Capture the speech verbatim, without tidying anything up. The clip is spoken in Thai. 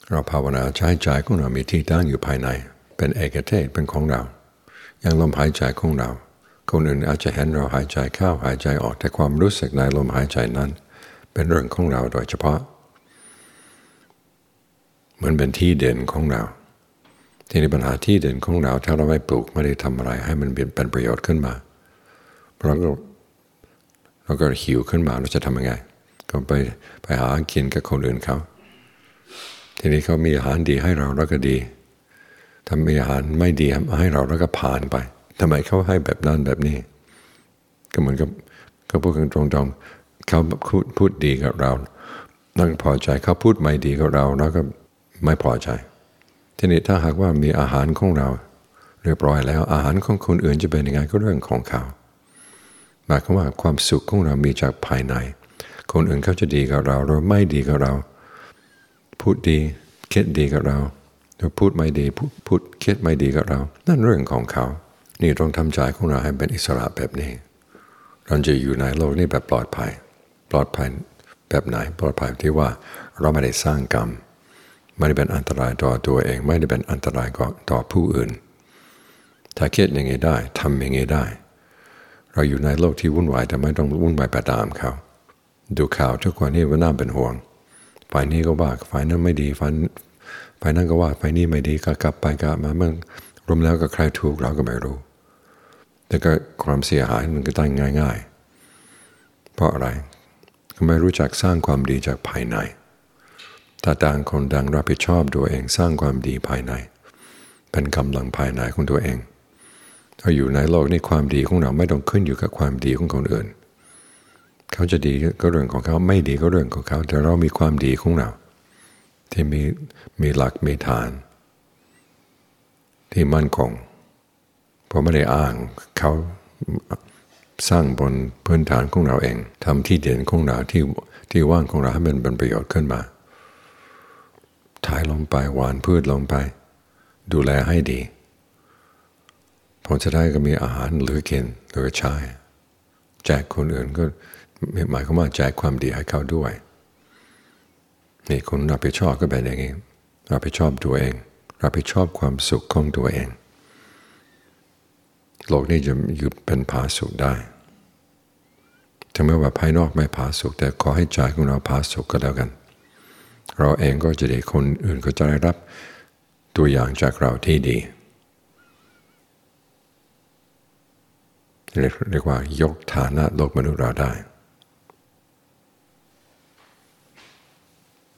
เราภาวนาใช้ใจของเรามีที่ตั้งอยู่ภายในเป็นเอกเทศเป็นของเราอย่างลมหายใจของเราคนอื่นอาจจะเห็นเราหายใจเข้าหายใจออกแต่ความรู้สึกในลมหายใจนั้นเป็นเรื่องของเราโดยเฉพาะเหมือนเป็นที่เด่นของเราทีนี้ปัญหาที่เด่นของเราถ้าเราไม่ปลูกไม่ได้ทำอะไรให้มันเป็นประโยชน์ขึ้นมาเราก็เราก็หิวขึ้นมาเราจะทำยังไงก็ไปไปหากินกับคนอื่นเขาทีนี้เขามีอาหารดีให้เราแล้วก็ดีถ้ามีอาหารไม่ดีให้เราแล้วก็ผ่านไปทำไมเขาให้แบบนั้นแบบนี้ก็เหมือนกับเขาพูดกันตรงๆเขาพูดพูดดีกับเราเราก็พอใจเขาพูดไม่ดีกับเราเราก็ไม่พอใจทีนี้ถ้าหากว่ามีอาหารของเราเรียบร้อยแล้วอาหารของคนอื่นจะเป็นยังไงก็เรื่องของเขาหมายความว่าความสุขของเรามีจากภายในคนอื่นเขาจะดีกับเราหรือไม่ดีกับเราพูดดีคิดดีกับเราหรือพูดไม่ดีพูดพูดคิดไม่ดีกับเรานั่นเรื่องของเขานี่ต้องทำใจของเราให้เป็นอิสระแบบนี้เราจะอยู่ในโลกนี้แบบปลอดภัยปลอดภัยแบบไหนปลอดภัยที่ว่าเราไม่ได้สร้างกรรมไม่ได้เป็นอันตรายต่อตัวเองไม่ได้เป็นอันตรายต่อผู้อื่นถ้าคิดอย่างนี้ได้ทำอย่างนี้ได้เราอยู่ในโลกที่วุ่นวายแต่ไม่ต้องวุ่นวายไปตามเขาดูข่าวทุกวันนี้ว่าน่าเป็นห่วงฝ่ายนี้ก็ว่าฝ่ายนั้นไม่ดีฝ่ายฝ่ายนั้นก็ว่าฝ่ายนี้ไม่ดีก็กลับไปกลับมาเมื่อรวมแล้วก็ใครถูกเราก็ไม่รู้แต่ก็ความเสียหายมันก็ตั้งง่ายๆเพราะอะไรก็ไม่รู้จักสร้างความดีจากภายในถ้าต่างคนต่างรับผิดชอบตัวเองสร้างความดีภายในเป็นกำลังภายในของตัวเองถ้าอยู่ในโลกนี้ความดีของเราไม่ต้องขึ้นอยู่กับความดีของคนอื่นเขาจะดีก็เรื่องของเขาไม่ดีก็เรื่องของเขาแต่เรามีความดีของเราที่มีมีหลักมีฐานที่มั่นคงเพราะไม่ได้อ้างเขาสร้างบนพื้นฐานของเราเองทำที่เด่นของเราที่ที่ว่างของเราให้มันเป็นประโยชน์ขึ้นมาถ่ายลงไปหวานพืชลงไปดูแลให้ดีผลจะได้ก็มีอาหารเหลือกินเหลือใช้แจกคนอื่นก็หมายความว่าแจกความดีให้เขาด้วยนี่คนรับผิดชอบก็เป็นอย่างนี้รับผิดชอบตัวเองรับผิดชอบความสุขของตัวเองโลกนี้จะอยู่เป็นผาสุกได้ถึงแม้ว่าภายนอกไม่ผาสุกแต่ขอให้ใจของเราผาสุกก็แล้วกันเราเองก็จะได้คนอื่นก็จะได้รับตัวอย่างจากเราที่ดีเรียกว่ายกฐานะโลกมนุษย์เราได้